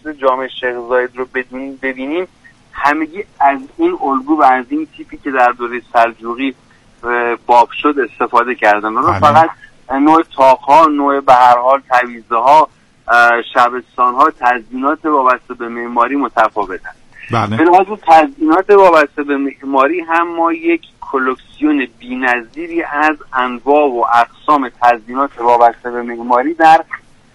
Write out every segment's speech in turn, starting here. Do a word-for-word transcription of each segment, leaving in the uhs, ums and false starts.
مسجد جامع شیخ زاید رو بدونیم ببینیم، همگی از این الگو و از این تیپی که در دوره سلجوقی باب شد استفاده کردن. رو فقط نوع تاق‌ها، نوع به هر حال تعویض‌ها، شبستان‌ها، تزیینات وابسته به معماری متفاوتن. بله. به لحاظ تزیینات وابسته به معماری هم ما یک کلکسیون بی‌نظیری از انواع و اقسام تزیینات وابسته به معماری در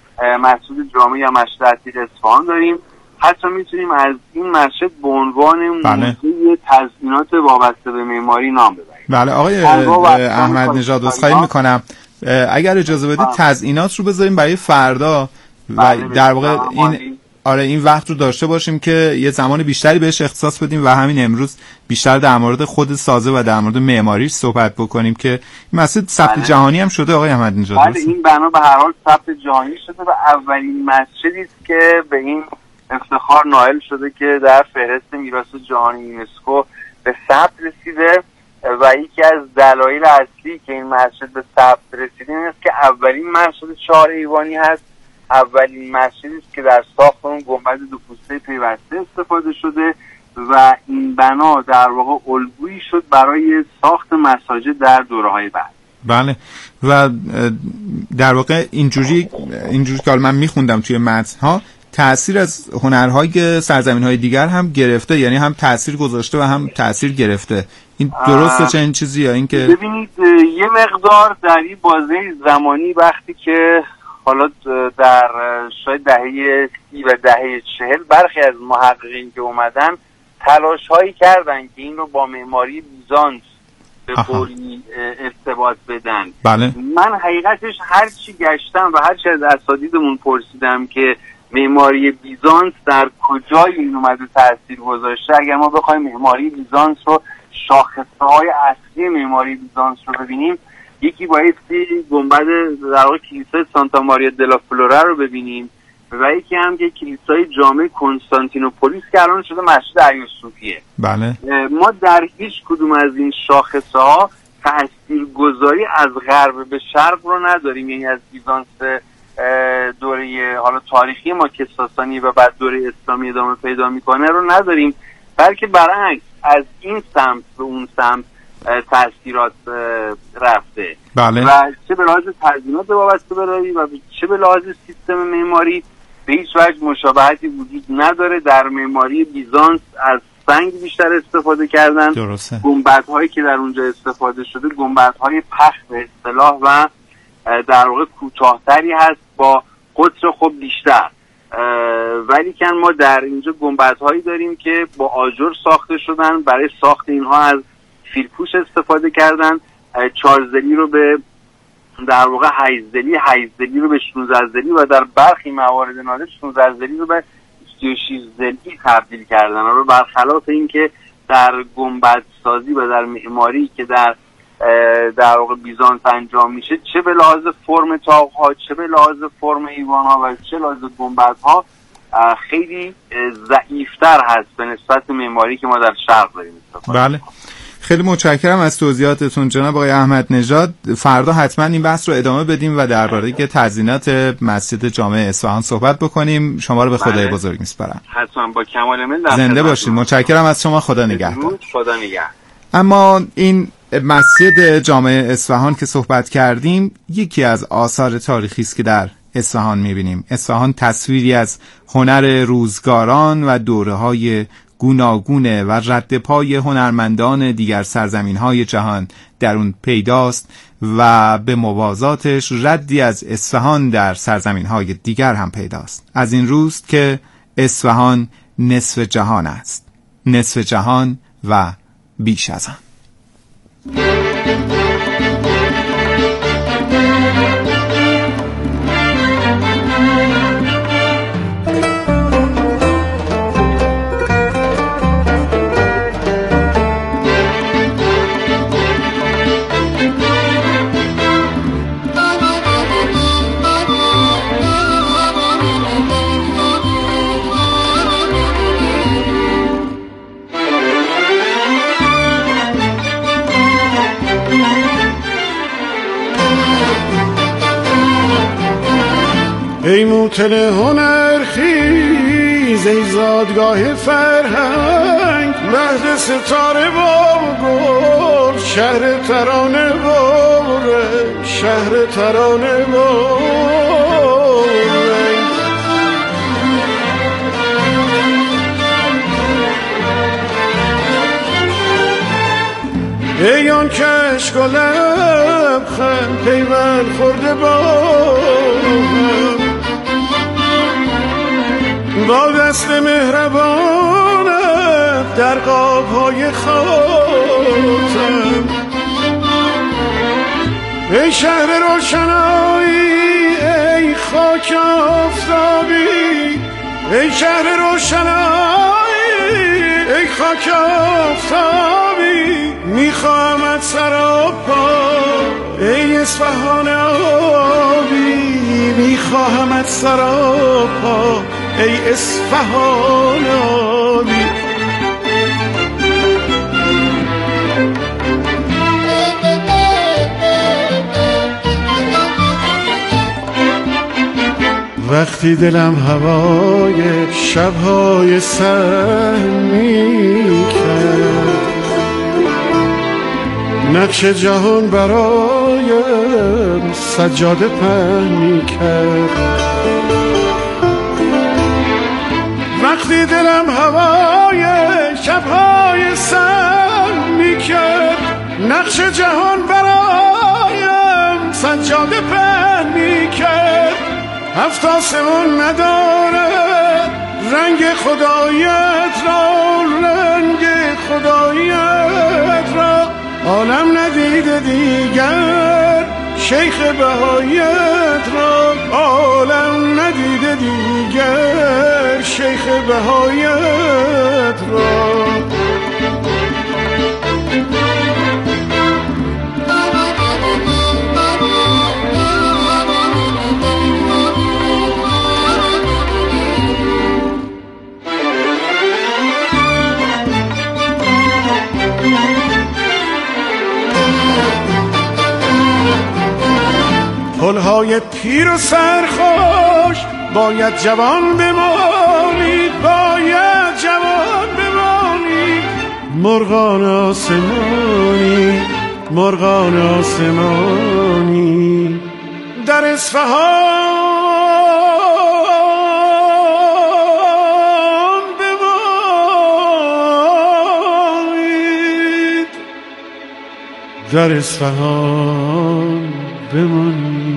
مسجد جامع یا مشهد عتیق اصفهان داریم. حتی میتونیم از این مسجد به عنوان موزه تزیینات وابسته به معماری نام ببریم. بله آقای احمد نژاد، عذرخواهی میکنم اگر اجازه بدید تزیینات رو بذاریم برای فردا و در واقع این آره این وقت رو داشته باشیم که یه زمان بیشتری بهش اختصاص بدیم و همین امروز بیشتر در مورد خود سازه و در مورد معماریش صحبت بکنیم که این مسجد ثبت جهانی هم شده آقای احمد نژاد. بله این بنا به هر حال ثبت جهانی شده و اولین مسجدی است که به این افتخار نائل شده که در فهرست میراث جهانی یونسکو به ثبت رسیده و یکی از دلایل اصلی که این مسجد به ثبت رسیده این است که اولین مسجد چهار ایوانی هست، اولین مسجدی است که در ساخت اون گنبد دو پوسته پیوسته استفاده شده و این بنا در واقع الگویی شد برای ساخت مساجد در دوره‌های بعد. بله و در واقع اینجوری اینجوری که من میخوندم توی متن‌ها تأثیر از هنرهای سرزمین‌های دیگر هم گرفته، یعنی هم تأثیر گذاشته و هم تأثیر گرفته. این درسته چه این چیزی یا این که ببینید یه مقدار در این بازه زمانی وقتی که حالا در شاید دهه سی و دهه چهل برخی از محققین که اومدن تلاش هایی کردن که این رو با معماری بیزانس به قولی ارتباط بدن. بله. من حقیقتش هر چی گشتم و هر چی از اساتیدمون پرسیدم که معماری بیزانس در کجای این اومده تاثیر گذاشته، اگر ما بخوایم معماری بیزانس رو شاخصه های اصلی معماری بیزانس رو ببینیم، یکی بایستی گنبد در واقع کلیسای سانتا ماریا دلا فلورا رو ببینیم و یکی هم که کلیسای جامع کنستانتینوپولیس که الان شده مسجد ایوسوفیه. بله. ما در هیچ کدوم از این شاخصه ها تاثیرگذاری از غرب به شرق رو نداریم، یعنی از بیزانس دوره حالا تاریخی ما که ساسانی و بعد دوره اسلامی ادامه پیدا میکنه رو نداریم، بلکه برعکس از این سمت به اون سمت تأثیرات رفته. بله. و چه به لحاظ تزیینات وابسته به راهی و چه به لحاظ سیستم معماری به هیچ وجه مشابهتی وجود نداره. در معماری بیزانس از سنگ بیشتر استفاده کردن. درسته. گنبدهایی که در اونجا استفاده شده گنبدهای پخت به اصطلاح و در واقع کوتاه‌تری هست با قطر خب بیشتر، ولی که ما در اینجا گنبدهایی داریم که با آجر ساخته شدن. برای ساخت اینها از فیلپوش استفاده کردن، چهارزلی رو به در واقع هیزدلی، هیزدلی رو به شانزده زلی و در برخی موارد نادر شانزده زلی رو به سی و شش زلی تبدیل کردن. رو برخلاف این که در گنبد سازی و در معماری که در در واقع بیزانس انجام میشه، چه به لحاظ فرم طاق‌ها، چه به لحاظ فرم ایوان‌ها و چه لحاظ گنبدها خیلی ضعیف‌تر هست به نسبت معماری که ما در شرق داریم استفاده. بله. خیلی متشکرم از توضیحاتتون جناب آقای احمد نژاد. فردا حتما این بحث رو ادامه بدیم و درباره که تزیینات مسجد جامع اصفهان صحبت بکنیم. شما رو به خدای بله. بزرگ میسپارم. حتما با کمال میل. زنده باشید. متشکرم از شما. خدا نگهدار. خدا نگهدار. اما این مسجد جامع اصفهان که صحبت کردیم یکی از آثار تاریخی است که در اصفهان می‌بینیم. اصفهان تصویری از هنر روزگاران و دوره‌های گوناگون و رد پای هنرمندان دیگر سرزمین‌های جهان در اون پیداست و به موازاتش ردی از اصفهان در سرزمین‌های دیگر هم پیداست. از این روست که اصفهان نصف جهان است، نصف جهان و بیش از آن. ای موتن هنر خیز ای زادگاه فرهنگ، مهد ستاره با گل، شهر ترانه باره، شهر ترانه باره. ای آن کشک و لبخند پیوند خورده با با دست مهربانت در قاب‌های خاطر. ای شهر روشنایی، ای خاک آفتابی، ای شهر روشنایی، ای خاک آفتابی، میخواهمت سراپا ای اصفهان آبی، میخواهمت سراپا ای اصفهان آبی. وقتی دلم هوای شبهای سهمی کرد، نقش جهان برایم سجاده پهن می کرد. وقتی دلم هوای شبهای سهمی می کرد، نقش جهان برایم سجاده پهن می کرد. هفت آسمان ندارد رنگ خدایت را، رنگ خدایت را عالم ندیده دیگر، شیخ بهایت را عالم ندیده دیگر، شیخ بهایت را. پلهای پیر و سرخوش باید جوان بمانی، باید جوان بمانی. مرغان آسمانی، مرغان آسمانی در اصفهان بمانید، در اصفهان بمانید.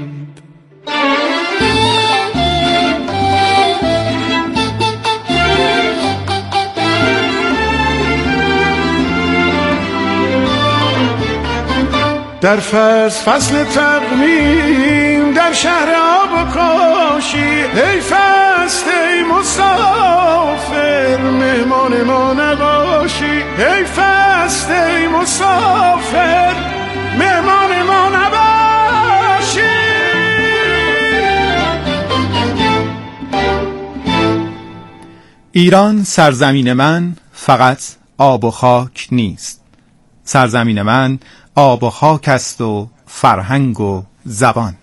در فصل فصل تقویم در شهر آب و کاشی، ای فصل ای مسافر مهمان ما نباشی، ای فصل ای مسافر مهمان ما نباشی. ایران سرزمین من فقط آب و خاک نیست، سرزمین من آب و خاک است و فرهنگ و زبان.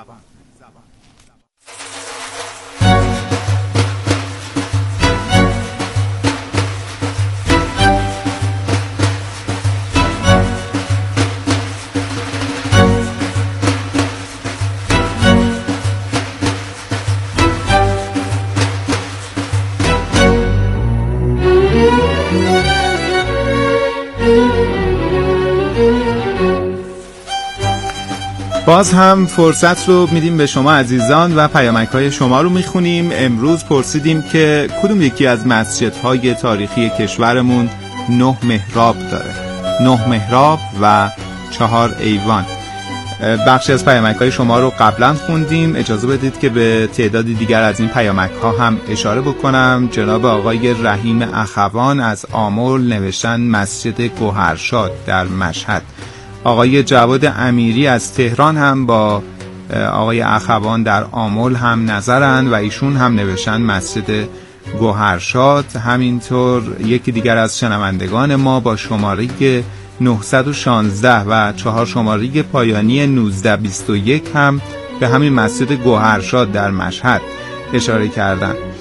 باز هم فرصت رو میدیم به شما عزیزان و پیامک‌های شما رو میخونیم. امروز پرسیدیم که کدوم یکی از مسجدهای تاریخی کشورمون نه محراب داره، نه محراب و چهار ایوان. بخشی از پیامک‌های شما رو قبلا خوندیم، اجازه بدید که به تعدادی دیگر از این پیامک‌ها هم اشاره بکنم. جناب آقای رحیم اخوان از آمل نوشتن مسجد گوهرشاد در مشهد. آقای جواد امیری از تهران هم با آقای اخوان در آمل هم نظرن و ایشون هم نوشتن مسجد گوهرشاد. همینطور یکی دیگر از شنوندگان ما با شماره نهصد و شانزده و چهار شماره پایانی نوزده بیست و یک هم به همین مسجد گوهرشاد در مشهد اشاره کردن.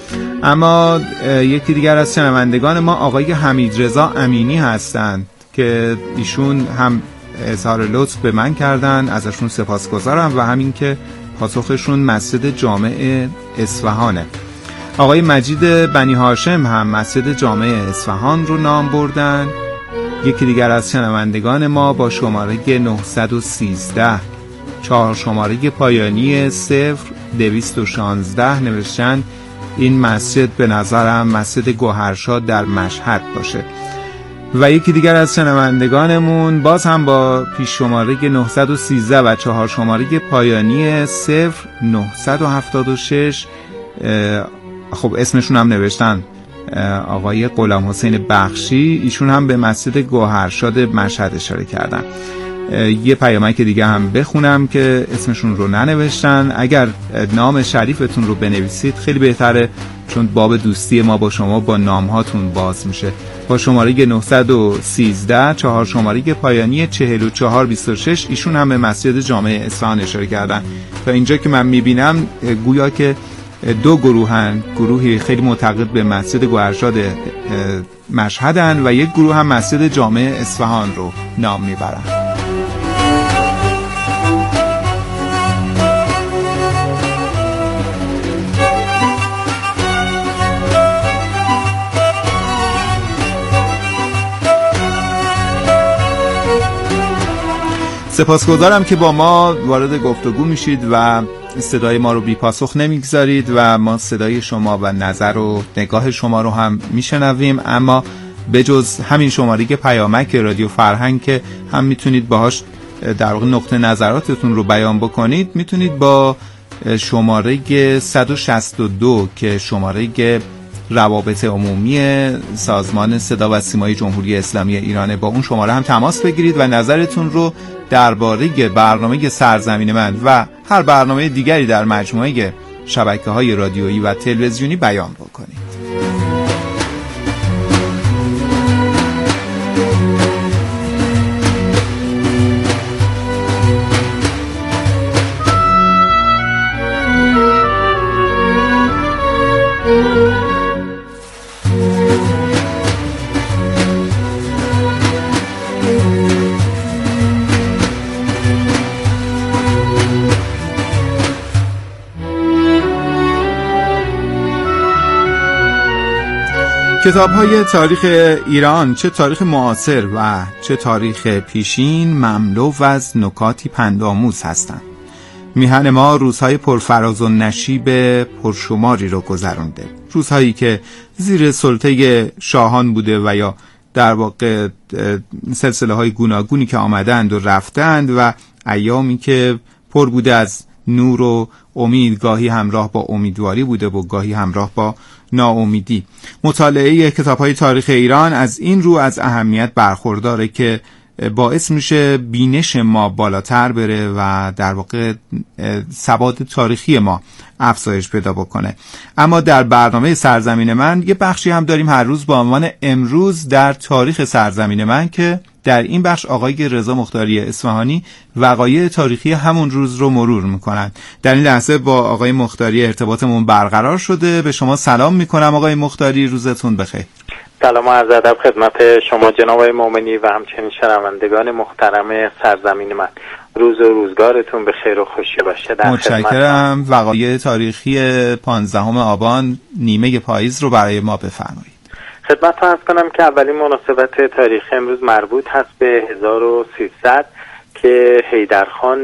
اما یکی دیگر از شنوندگان ما آقای حمیدرضا امینی هستند که ایشون هم اظهار لطف به من کردن، ازشون سپاسگزارم و همین که پاسخشون مسجد جامع اصفهانه. آقای مجید بنی هاشم هم مسجد جامع اصفهان رو نام بردن. یکی دیگر از شنوندگان ما با شماره نهصد و سیزده چهار شماره پایانی صفر دویست و شانزده نوشتن این مسجد به نظرم مسجد گوهرشاد در مشهد باشه. و یکی دیگر از شنوندگانمون باز هم با پیش شماره نهصد و سیزده و چهار شماره پایانی صفر نهصد و هفتاد و شش، خب اسمشون هم نوشتن آقای غلام حسین بخشی، ایشون هم به مسجد گوهرشاد مشهد اشاره کردن. یه پیامک دیگه هم بخونم که اسمشون رو ننوشتن. اگر نام شریفتون رو بنویسید خیلی بهتره، چون باب دوستی ما با شما با نامهاتون باز میشه. با شماره نهصد و سیزده چهار شماره پایانی چهل و چهار بیست و شش ایشون هم به مسجد جامع اصفهان اشاره کردن. تا اینجا که من میبینم گویا که دو گروهن، گروهی خیلی معتقد به مسجد گوهرشاد مشهدن و یک گروه هم مسجد جامع اصفهان رو نام میبرن. سپاسگزارم که با ما وارد گفتگو میشید و صدای ما رو بی پاسخ نمیگذارید و ما صدای شما و نظر و نگاه شما رو هم میشنویم. اما بجز همین شماره پیامک رادیو فرهنگ که هم میتونید باهاش در واقع نقطه نظراتتون رو بیان بکنید، میتونید با شماره صد و شصت و دو که شماره روابط عمومی سازمان صدا و سیمای جمهوری اسلامی ایرانه، با اون شماره هم تماس بگیرید و نظرتون رو درباره برنامه سرزمین من و هر برنامه دیگری در مجموعه شبکه‌های رادیویی و تلویزیونی بیان بکنید. کتاب‌های تاریخ ایران، چه تاریخ معاصر و چه تاریخ پیشین، مملو از نکاتی پندآموز هستند. میهن ما روزهای پرفراز و نشیب پرشماری رو گذرانده، روزهایی که زیر سلطه شاهان بوده و یا در واقع سلسله های گوناگونی که آمدند و رفتند و ایامی که پر بوده از نور و امید، گاهی همراه با امیدواری بوده و گاهی همراه با ناامیدی. مطالعه کتاب‌های تاریخ ایران از این رو از اهمیت برخورداره که باعث میشه بینش ما بالاتر بره و در واقع ثبات تاریخی ما افزایش پیدا بکنه. اما در برنامه سرزمین من یه بخشی هم داریم هر روز با عنوان امروز در تاریخ سرزمین من که در این بخش آقای رضا مختاری اصفهانی وقایع تاریخی همون روز رو مرور میکنن. در این لحظه با آقای مختاری ارتباطمون برقرار شده. به شما سلام میکنم آقای مختاری، روزتون بخیر. سلام و عرض ادب خدمت شما جناب آقای مومنی و همچنین شنوندگان محترم سرزمین من. روز و روزگارتون به خیر و خوشی باشه. در متشکرم. وقایع تاریخی پانزدهم آبان نیمه پاییز رو برای ما بفرمایید. خدمت عرض کنم که اولین مناسبت تاریخی امروز مربوط هست به هزار و سیصد که حیدرخان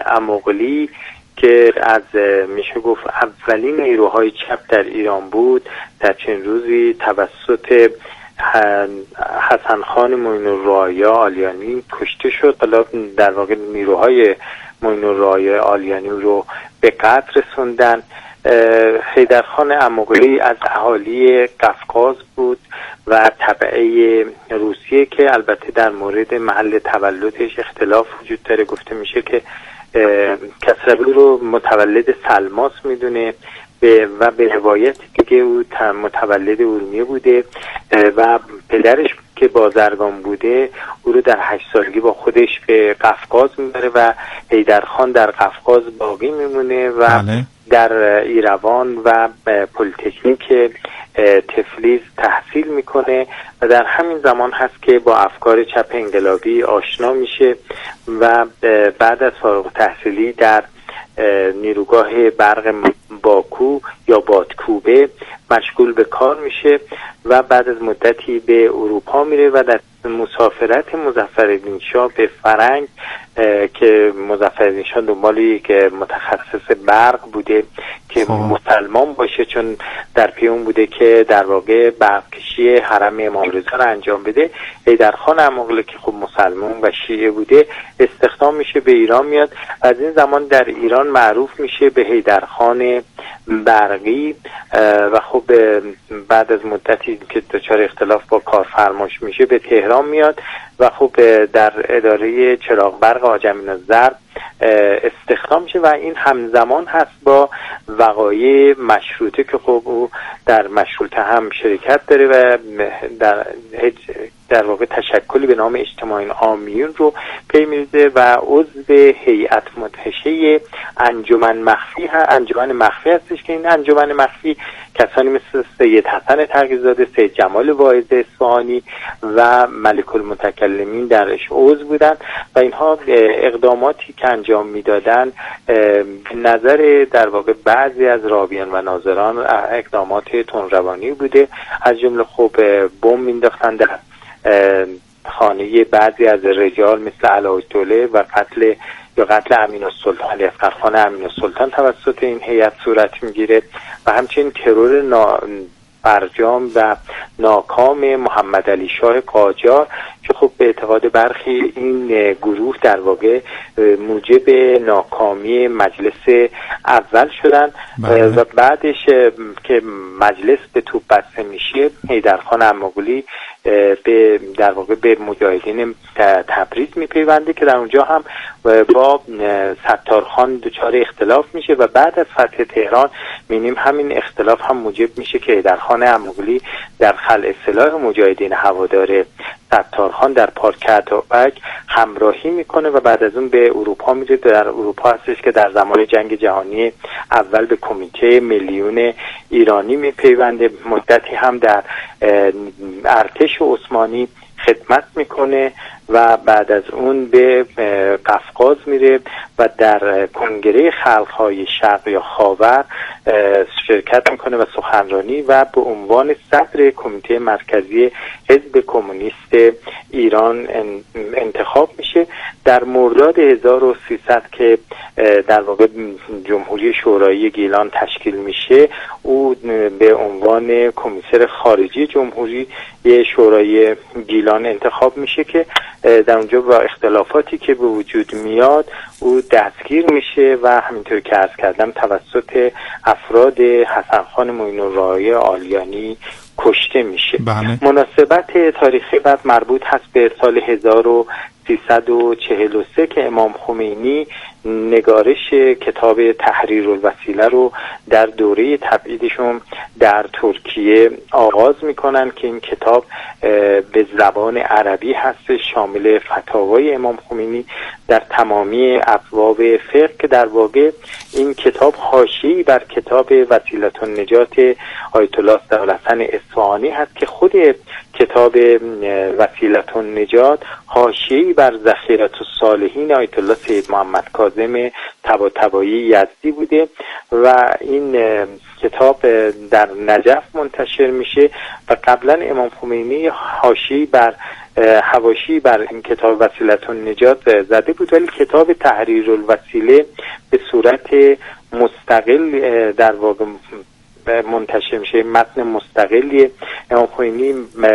اموغلی که از میشه گفت اولین نیروهای چپ در ایران بود، در چنین روزی توسط حسن خان معین الرعایا آلیانی کشته شد. حالا در واقع نیروهای معین الرعایا آلیانی رو به قتل رسوندن. حیدرخان اموغلی از اهالی قفقاز بود و تبعه روسیه که البته در مورد محل تولدش اختلاف وجود داره. گفته میشه که کسروی رو متولد سلماس میدونه و به روایت دیگه او متولد ارومیه بوده و پدرش که بازرگان بوده او رو در هشت سالگی با خودش به قفقاز میبره و حیدرخان در قفقاز باقی میمونه و بله. در ایروان و پلی‌تکنیک تفلیس تحصیل میکنه و در همین زمان هست که با افکار چپ انقلابی آشنا میشه و بعد از فارغ التحصیلی در نیروگاه برق باکو یا بادکوبه مشغول به کار میشه و بعد از مدتی به اروپا میره و در مسافرت مظفرالدین شاه به فرنگ که مظفرالدین شاه دنبال یک متخصص برق بوده که مسلمان باشه، چون در پی اون بوده که در واقع برقکشی حرم امام رضا رو انجام بده. حیدرخان اماغلی که خب مسلمان و شیعه بوده استخدام میشه، به ایران میاد. از این زمان در ایران معروف میشه به حیدرخان برقی و خب بعد از مدتی که دچار اختلاف با کارفرماش میشه به تهران میاد و خب در اداره چراغ برق آجمین الضرب استخدام میشه و این همزمان هست با وقایع مشروطه که خب او در مشروطه هم شرکت داره و در در واقع تشکلی به نام اجتماعی عامیون رو پی می‌گیره و عضو هیئت مدهشه انجمن مخفی ها انجمن مخفی هستش که این انجمن مخفی کسانی مثل سید حسن تقی‌زاده، سید جمال واعظ اصفهانی و ملک المتکلمین درش عضو بودن و اینها اقداماتی که انجام میدادن به نظر در واقع بعضی از راویان و ناظران اقدامات تندروانی بوده. از جمله خب بمب مینداختن در خانه بعضی از رجال مثل علایالدوله و قتل یا قتل امین السلطان علی اصغر خان امین السلطان توسط این هیئت صورت میگیره و همچنین ترور نا برجام و ناکام محمد علی شاه قاجار که خب به اعتقاد برخی این گروه در واقع موجب ناکامی مجلس اول شدن و بعدش که مجلس به توپ بسته میشه حیدرخان اماغلی به در واقع به مجاهدین تبریز میپیونده که در اونجا هم با ستارخان دچار اختلاف میشه و بعد از فتح تهران می‌بینیم همین اختلاف هم موجب میشه که حیدرخان اماغلی در خلع سلاح مجاهدین هوادار ستارخان در پارک اتابک همراهی میکنه و بعد از اون به اروپا میره. در اروپا هستش که در زمان جنگ جهانی اول به کمیته میلیون ایرانی میپیونده، مدتی هم در ارتش عثمانی خدمت میکنه و بعد از اون به قفقاز میره و در کنگره خلق‌های شرق یا خاور شرکت میکنه و سخنرانی و به عنوان صدر کمیته مرکزی حزب کمونیست ایران انتخاب میشه. در مرداد هزار و سیصد که در واقع جمهوری شورایی گیلان تشکیل میشه، او به عنوان کمیسر خارجی جمهوری شورای گیلان انتخاب میشه که در اونجا با اختلافاتی که به وجود میاد او دستگیر میشه و همینطور که عرض کردم توسط افراد حسن خان معین الرعایا آلیانی کشته میشه. بله. مناسبت تاریخی بعد مربوط هست به سال هزار و سیصد و چهل و سه که امام خمینی نگارش کتاب تحریرالوسیله رو در دوره تبعیدشون در ترکیه آغاز میکنن که این کتاب به زبان عربی هست، شامل فتاوای امام خمینی در تمامی ابواب فقه که در واقع این کتاب حاشیه‌ای بر کتاب وسیلة النجات آیت الله صدرالحسن اصفهانی هست که خود کتاب وسیلة النجات حاشیه‌ای بر ذخیرة الصالحین آیت الله سید محمد کاظم طباطبایی یزدی بوده و این کتاب در نجف منتشر میشه و قبلا امام خمینی حاشیه‌ای بر حواشی بر این کتاب وسیلة النجات زده بود، ولی کتاب تحریرالوسیله به صورت مستقل در واقع منتشر میشه. متن مستقلی امام خمینی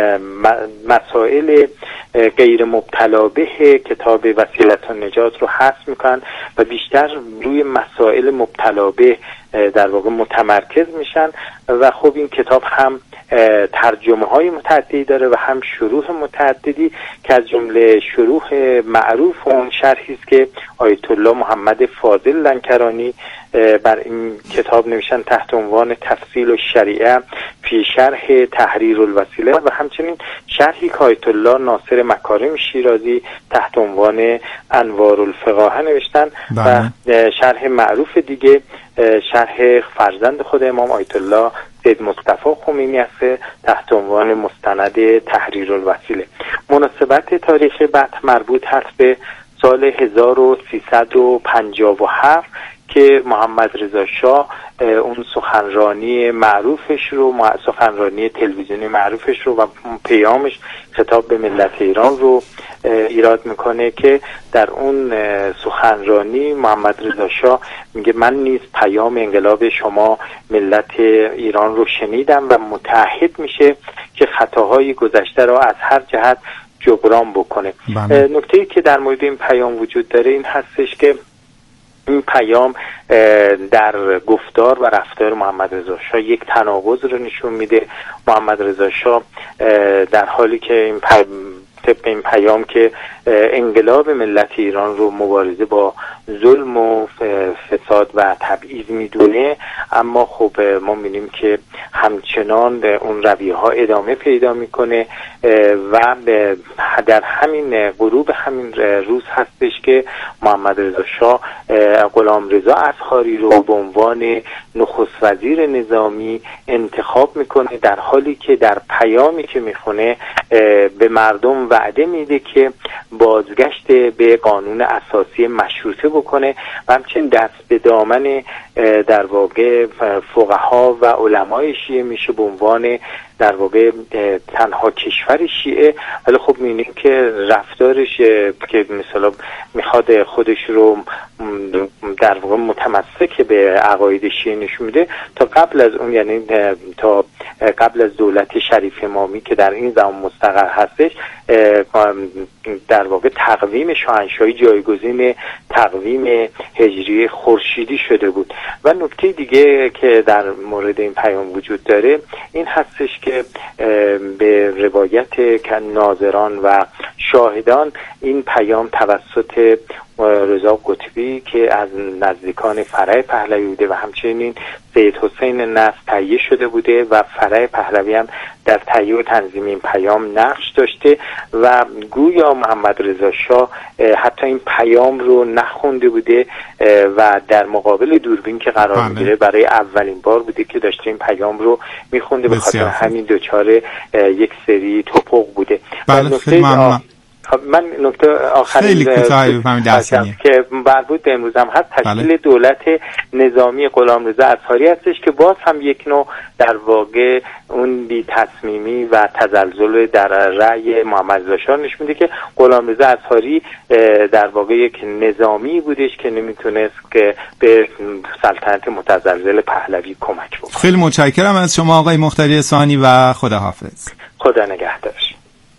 مسائل غیر مبتلا به کتاب وسیلة النجات رو حذف میکنن و بیشتر روی مسائل مبتلا به در واقع متمرکز میشن و خب این کتاب هم ترجمه های متعددی داره و هم شروح متعددی که از جمله شروح معروف اون شرحی است که آیت الله محمد فاضل لنکرانی بر این کتاب نوشتن تحت عنوان تفصیل الشریعه فی شرح تحریرالوسیله و همچنین شرحی که آیت الله ناصر مکارم شیرازی تحت عنوان انوار الفقاهه نوشتن و شرح معروف دیگه شرح فرزند خود امام آیت الله سید مصطفی خمینی است تحت عنوان مستند تحریرالوسیله. مناسبت تاریخ بحث مربوط هست به سال هزار و سیصد و پنجاه و هفت که محمد رضا شاه اون سخنرانی معروفش رو، سخنرانی تلویزیونی معروفش رو و پیامش خطاب به ملت ایران رو ایراد میکنه که در اون سخنرانی محمد رضا شاه میگه من نیز پیام انقلاب شما ملت ایران رو شنیدم و متعهد میشه که خطاهای گذشته رو از هر جهت جبران بکنه. نکته‌ای که در مورد این پیام وجود داره این هستش که این پیام در گفتار و رفتار محمد رضا شاه یک تناقض رو نشون میده. محمد رضا شاه در حالی که این طبق این پیام که انقلاب ملت ایران رو مبارزه با ظلم و فساد و تبعیض میدونه، اما خب ما می‌بینیم که همچنان اون رویه ها ادامه پیدا میکنه و در همین غروب همین روز هستش که محمد رضا شاه غلامرضا اصهاری رو به عنوان نخست وزیر نظامی انتخاب میکنه، در حالی که در پیامی که میخونه به مردم وعده میده که بازگشت به قانون اساسی مشروطه بکنه و همچنین دست به دامن در واقع فقها و علمای شیعه میشه به عنوان در واقع تنها کشور شیعه. ولی خب می‌بینیم که رفتارش که مثلا میخواد خودش رو در واقع متمسک به عقاید شیعه نشون میده، تا قبل از اون یعنی تا قبل از دولت شریف امامی که در این زمان مستقر هستش در واقع تقویم شاهنشاهی جایگزین تقویم هجری خورشیدی شده بود. و نکته دیگه که در مورد این پیام وجود داره این هستش که به روایت ناظران و شاهدان این پیام توسط رضا قطبی که از نزدیکان فرع پهلوی بوده و همچنین سید حسین نصر تهیه شده بوده و فرع پهلوی هم در تهیه و تنظیم این پیام نقش داشته و گویا محمد رضا شاه حتی این پیام رو نخونده بوده و در مقابل دوربین که قرار میگیره برای اولین بار بوده که داشته این پیام رو میخونده، به خاطر همین دوچار یک سری توپق بوده. بله خیلی ممنون. من نکته آخری خیلی کوتاهی بفهمید در ثانیه که مربوط به امروز هم هست تشکیل بله. دولت نظامی غلامرضا اصهاری هستش که باز هم یک نوع در واقع اون بی تصمیمی و تزلزل در رأی محمد رضا شاه نشون میده که غلامرضا اصهاری در واقع یک نظامی بودش که نمیتونست که به سلطنت متزلزل پهلوی کمک بکنه. خیلی متشکرم از شما آقای مختاری اصفهانی و خداحافظ. خدا نگهدارش.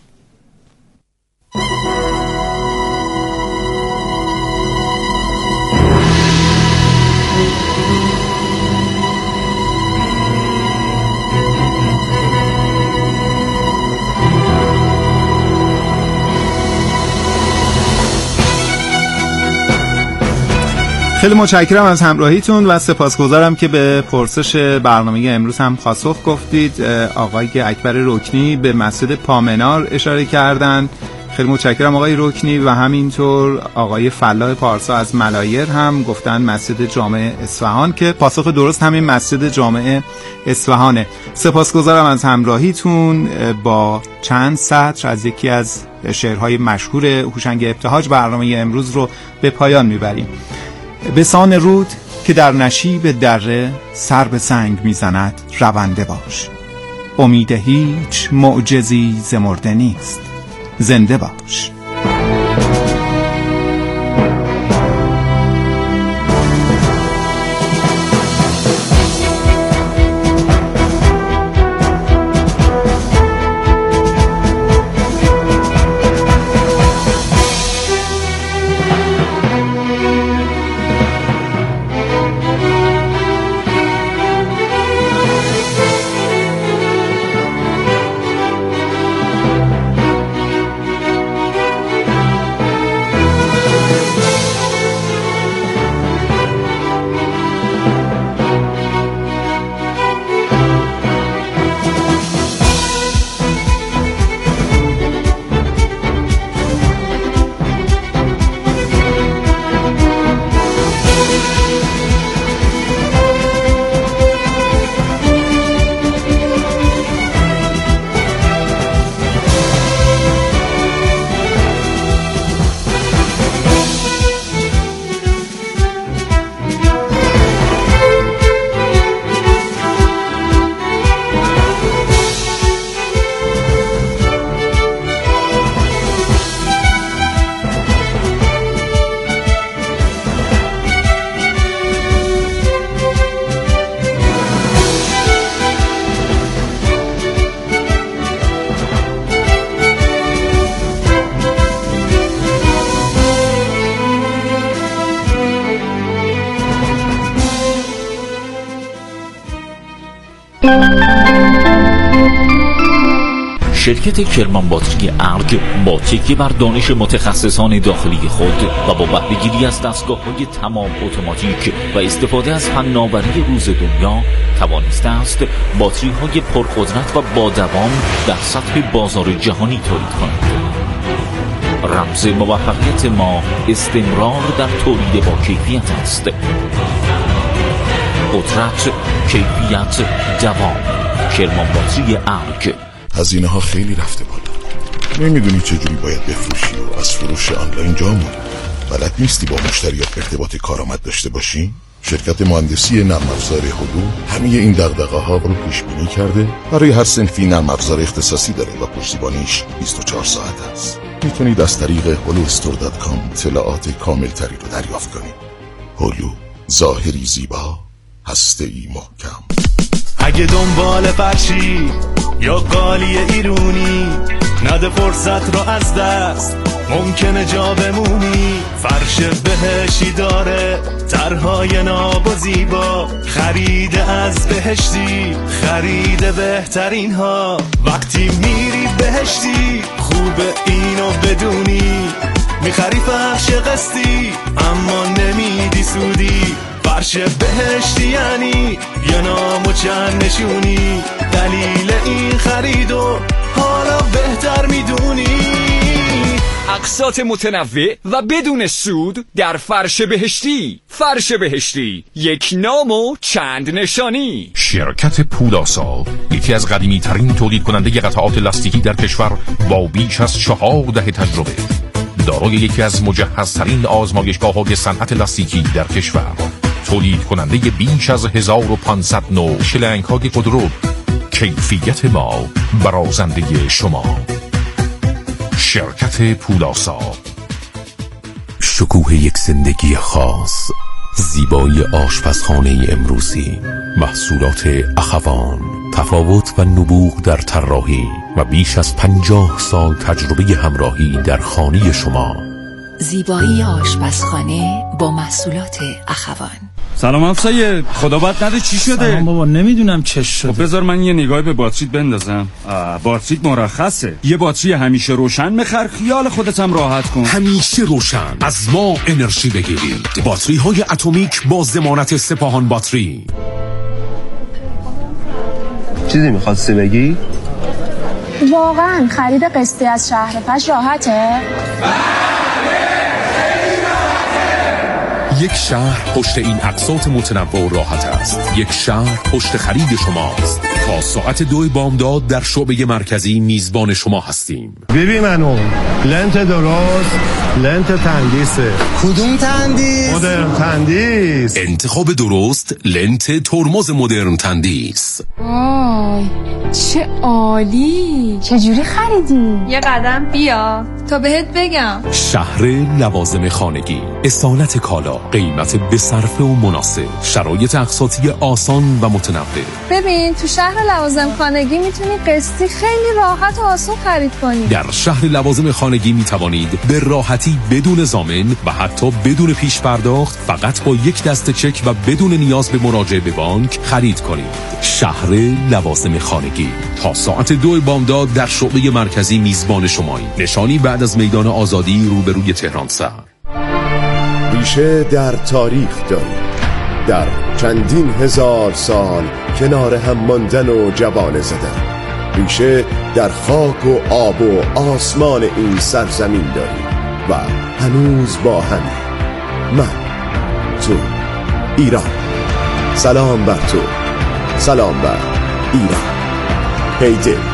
خیلی متشکرم از همراهیتون و سپاسگزارم که به پرسش برنامه امروز هم پاسخ گفتید. آقای اکبر رکنی به مسجد پامنار اشاره کردند. خیلی متشکرم آقای رکنی و همینطور آقای فلاح پارسا از ملایر هم گفتن مسجد جامع اصفهان که پاسخ درست همین مسجد جامع اصفهانه. سپاسگزارم از همراهیتون. با چند سطر از یکی از شعرهای مشهور هوشنگ ابتهاج برنامه امروز رو به پایان میبریم. به سان رود که در نشیب دره سر به سنگ میزند رونده باش، امید هیچ معجزی ز مرده نیست، زنده باش. شرکت کرمان باتری ارگ با تکیه بر دانش متخصصان داخلی خود و با بهره‌گیری از دستگاه‌های تمام اتوماتیک و استفاده از فناوری روز دنیا توانسته است باتری‌های پرقدرت و با دوام در سطح بازار جهانی تولید کند. رمز موفقیت ما استمرار در تولید با کیفیت است. قدرت، کیفیت، دوام. کرمان باتری ارگ. هزینه ها خیلی رفته بالا. نمیدونی چجوری باید بفروشی و از فروش آنلاین جا موندی. بلد نیستی با مشتریات ارتباط کارآمد داشته باشی؟ شرکت مهندسی نرم افزار هلو همه این دغدغه ها رو پیش بینی کرده. برای هر صنفی نرم افزار اختصاصی داره و پشتیبانیش بیست و چهار ساعت است. میتونید از طریق هلو استور دات کام اطلاعات کامل تری رو دریافت کنید. هلو، ظاهری زیبا، هسته‌ای محکم. اگه دنبال فرشی یا قالی ایرونی، نده فرصت رو از دست، ممکنه جا بمونی. فرش بهشتی داره طرحهای ناب و زیبا، خرید از بهشتی، خرید بهترین ها. وقتی میری بهشتی خوبه اینو بدونی، میخری فرش قسطی اما نمیدی سودی. فرش بهشتی یعنی یه نام و چند نشونی، دلیل این خریدو حالا بهتر میدونی. اقساط متنوع و بدون سود در فرش بهشتی. فرش بهشتی، یک نام و چند نشانی. شرکت پولاسا یکی از قدیمی ترین تولید کننده قطعات لاستیکی در کشور با بیش از چهار دهه تجربه، دارای یکی از مجهزترین آزمایشگاه‌های صنعت لاستیکی در کشور، تولید کننده بیش از هزار و پانصد نوع شلنگ‌های خودرو. کیفیت ما برازنده شما. شرکت پولاسا. شکوه یک زندگی خاص، زیبایی آشپزخانه امروزی، محصولات اخوان، تفاوت و نبوغ در طراحی و بیش از پنجاه سال تجربه همراهی در خانه شما. زیبایی آشپزخانه با محصولات اخوان. سلام افسایه، خدا بد نده چی شده؟ سلام بابا، نمیدونم چه شده. خب بذار من یه نگاهی به باتریت بندازم. باتریت مرخصه. یه باتری همیشه روشن بخر، خیال خودت هم راحت کن. همیشه روشن از ما انرژی بگیرید. باتری های اتمیک با ضمانت سپاهان باتری. چیزی می‌خواستی بگی؟ واقعا خرید قسطی از شهرفش راحته؟ یک شهر پشت این اقساط متنوع و راحت است. یک شهر پشت خرید شماست. تا ساعت دو بامداد در شعبه مرکزی میزبان شما هستیم. ببین منو لنت درست، لنت تندیسه. کدوم تندیس؟ مدرن تندیس. انتخاب درست، لنت ترمز مدرن تندیس. وای چه عالی. چجوری خریدی؟ یه قدم بیا تا بهت بگم. شهر لوازم خانگی، اصالت کالا، قیمت بصرفه و مناسب، شرایط اقساطی آسان و متنوع. ببین تو شهر لوازم خانگی میتونی قسطی خیلی راحت و آسان خرید کنی. در شهر لوازم خانگی میتوانید به راحتی بدون ضامن و حتی بدون پیش پرداخت، فقط با یک دسته چک و بدون نیاز به مراجعه به بانک خرید کنید. شهر لوازم خانگی تا ساعت دو بامداد در شعبه مرکزی میزبان شماییم. نشانی بعد از میدان آزادی روبروی تهران سر. ریشه در تاریخ داریم، در چندین هزار سال کنار هم ماندن و جوانه زدن. ریشه در خاک و آب و آسمان این سرزمین داریم و هنوز با هم. من، تو، ایران. سلام بر تو، سلام بر ایران. هیده